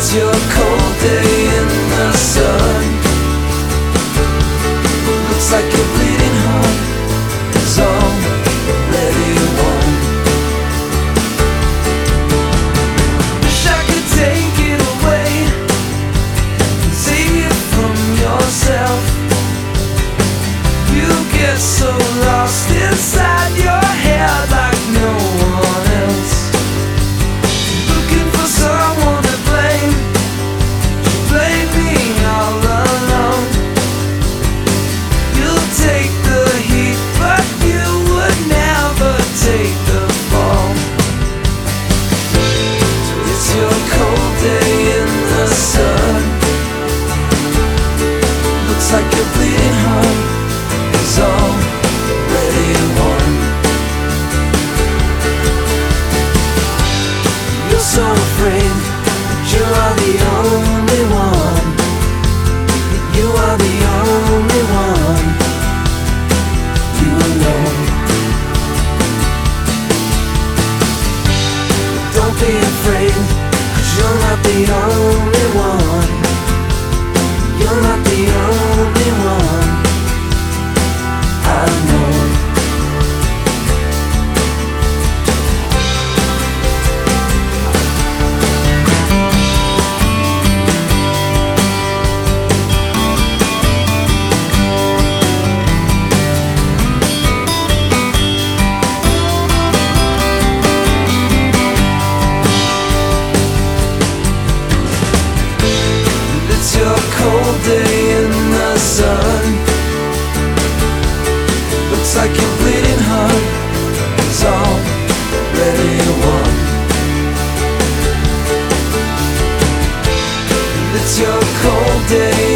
It's your cold day in the sun. Looks like your bleeding heart is already won. Wish I could take it away and save it from yourself. You get so lost inside your head like no one else. Looking for someone to blame. You blame me all alone. You'll take the heat, but you would never take the fall. So it's your cold day in the sun. Looks like your bleeding heart is already won. You're so afraid that you are the only one. That you are the only one. You alone. Don't be afraid, 'cause you're not the only one. You're not the only one. I know. It's your cold day in the sun. Looks like your bleeding heart is already won. It's your cold day